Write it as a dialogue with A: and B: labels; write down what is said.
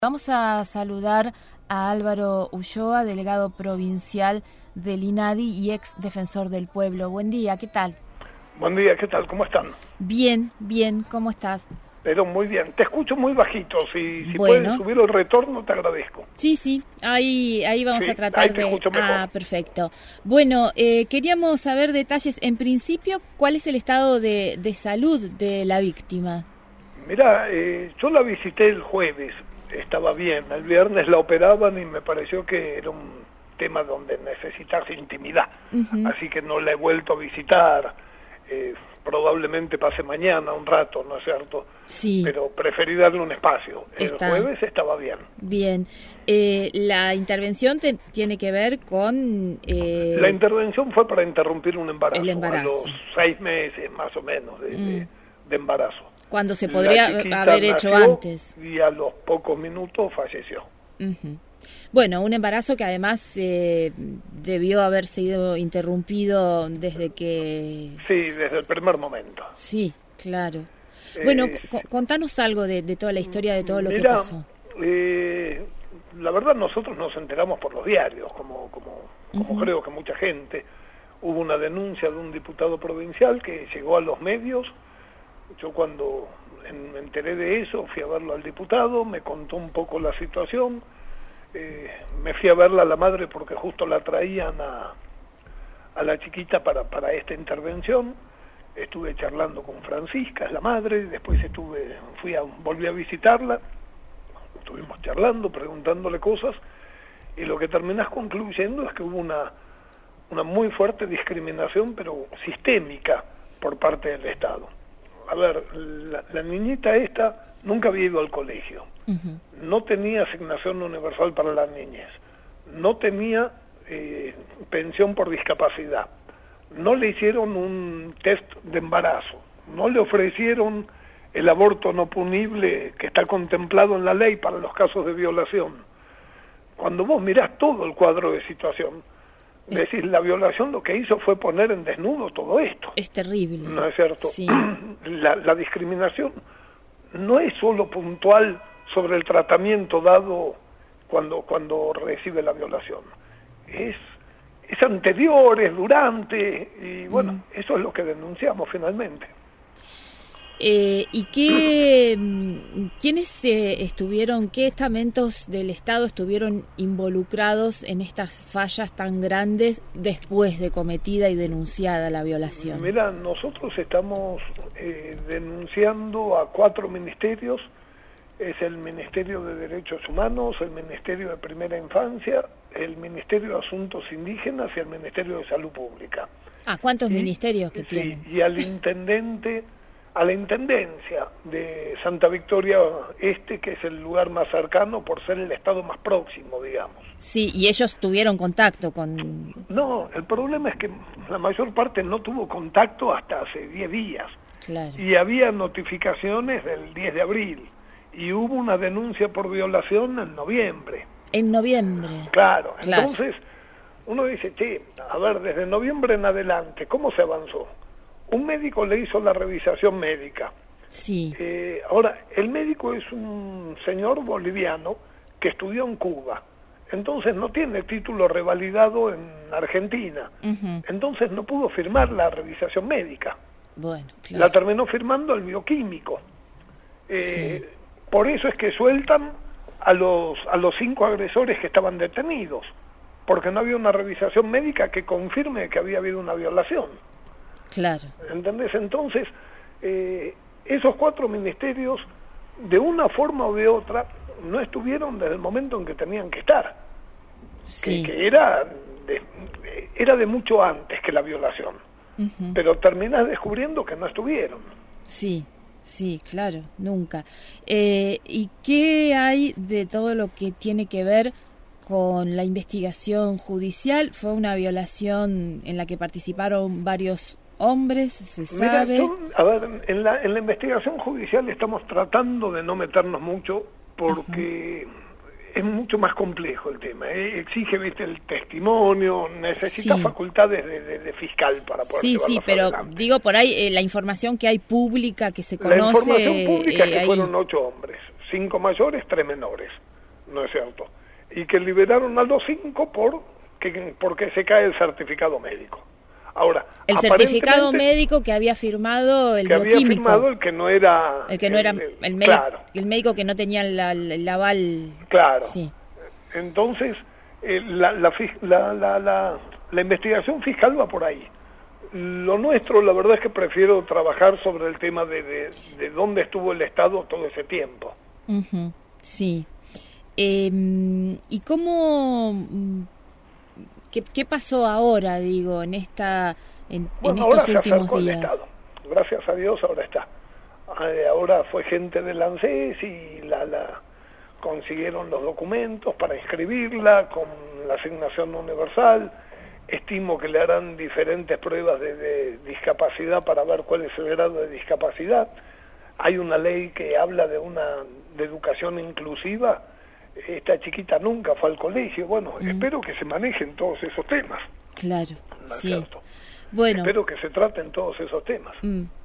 A: Vamos a saludar a Álvaro Ulloa, delegado provincial del INADI y ex defensor del pueblo. Buen día, ¿qué tal?
B: Buen día, ¿qué tal? ¿Cómo están?
A: Bien, ¿cómo estás?
B: Pero muy bien, te escucho muy bajito, si
A: bueno.
B: Puedes subir el retorno te agradezco.
A: Sí, ahí vamos a tratar
B: ahí te escucho mejor.
A: Perfecto. Bueno, queríamos saber detalles, en principio, ¿cuál es el estado de salud de la víctima?
B: Mirá, yo la visité el jueves, estaba bien, el viernes la operaban y me pareció que era un tema donde necesitas intimidad, así que no la he vuelto a visitar, probablemente pase mañana un rato, ¿no es cierto?
A: Sí.
B: Pero preferí darle un espacio. El jueves estaba bien.
A: Bien. La intervención tiene que ver con...
B: La intervención fue para interrumpir un embarazo.
A: El embarazo.
B: A los 6 meses más o menos de embarazo.
A: Cuando se podría haber hecho antes.
B: Y a los pocos minutos falleció.
A: Bueno, un embarazo que además debió haber sido interrumpido desde que...
B: Sí, desde el primer momento.
A: Sí, claro. Bueno, contanos algo de toda la historia, de todo lo que pasó.
B: La verdad nosotros nos enteramos por los diarios, como creo que mucha gente. Hubo una denuncia de un diputado provincial que llegó a los medios. Yo cuando me enteré de eso fui a verlo al diputado, me contó un poco la situación. Me fui a verla a la madre porque justo la traían a la chiquita para esta intervención. Estuve charlando con Francisca, es la madre, después volví a visitarla, estuvimos charlando, preguntándole cosas, y lo que terminás concluyendo es que hubo una muy fuerte discriminación, pero sistémica, por parte del Estado. A ver, la niñita esta nunca había ido al colegio, no tenía asignación universal para la niñez, no tenía pensión por discapacidad, no le hicieron un test de embarazo, no le ofrecieron el aborto no punible que está contemplado en la ley para los casos de violación. Cuando vos mirás todo el cuadro de situación, decís, la violación lo que hizo fue poner en desnudo todo esto.
A: Es terrible.
B: ¿No es cierto?
A: Sí.
B: La discriminación no es solo puntual sobre el tratamiento dado cuando recibe la violación. Es anterior, es durante, y bueno, eso es lo que denunciamos finalmente.
A: ¿Y quiénes estuvieron, qué estamentos del Estado estuvieron involucrados en estas fallas tan grandes después de cometida y denunciada la violación?
B: Mira, nosotros estamos denunciando a 4 ministerios. Es el Ministerio de Derechos Humanos, el Ministerio de Primera Infancia, el Ministerio de Asuntos Indígenas y el Ministerio de Salud Pública.
A: ¿Cuántos ministerios que tienen?
B: Y al intendente, a la Intendencia de Santa Victoria Este, que es el lugar más cercano por ser el estado más próximo, digamos.
A: Sí, y ellos tuvieron contacto con...
B: No, el problema es que la mayor parte no tuvo contacto hasta hace 10 días.
A: Claro.
B: Y había notificaciones del 10 de abril. Y hubo una denuncia por violación en noviembre.
A: En noviembre.
B: Claro. Entonces uno dice, a ver, desde noviembre en adelante, ¿cómo se avanzó? Un médico le hizo la revisación médica.
A: Sí.
B: Ahora, el médico es un señor boliviano que estudió en Cuba. Entonces no tiene título revalidado en Argentina. Entonces no pudo firmar la revisación médica.
A: Bueno, claro.
B: La terminó firmando el bioquímico.
A: Sí.
B: Por eso es que sueltan a los 5 agresores que estaban detenidos, porque no había una revisación médica que confirme que había habido una violación.
A: Claro.
B: ¿Entendés? Entonces, esos 4 ministerios, de una forma o de otra, no estuvieron desde el momento en que tenían que estar.
A: Sí.
B: Que era de mucho antes que la violación. Pero terminás descubriendo que no estuvieron.
A: Sí, claro, nunca. ¿Y qué hay de todo lo que tiene que ver con la investigación judicial? ¿Fue una violación en la que participaron varios hombres? ¿Se sabe?
B: En la investigación judicial estamos tratando de no meternos mucho porque es mucho más complejo el tema. Exige, el testimonio, necesita facultades de fiscal para poder llevarlo
A: pero
B: adelante.
A: Digo, por ahí la información que hay pública, que se conoce...
B: La información pública es que fueron 8 hombres, 5 mayores, 3 menores. no es cierto. Y que liberaron a los 5 porque se cae el certificado médico. Ahora,
A: el certificado médico que había firmado el bioquímico.
B: Había firmado el que no era...
A: el médico, claro. El médico que no tenía el aval.
B: Claro.
A: Sí.
B: Entonces, la investigación fiscal va por ahí. Lo nuestro, la verdad es que prefiero trabajar sobre el tema de dónde estuvo el Estado todo ese tiempo.
A: Uh-huh. Sí. ¿Y cómo... ¿Qué pasó ahora, digo, en estos últimos días?
B: El Estado. Gracias a Dios ahora está. Ahora fue gente del ANSES y consiguieron los documentos para inscribirla con la asignación universal. Estimo que le harán diferentes pruebas de discapacidad para ver cuál es el grado de discapacidad. Hay una ley que habla de educación inclusiva. Esta chiquita nunca fue al colegio. Bueno, espero que se manejen todos esos temas.
A: Claro,
B: ¿No es
A: sí.
B: cierto?
A: Bueno.
B: Espero que se traten todos esos temas.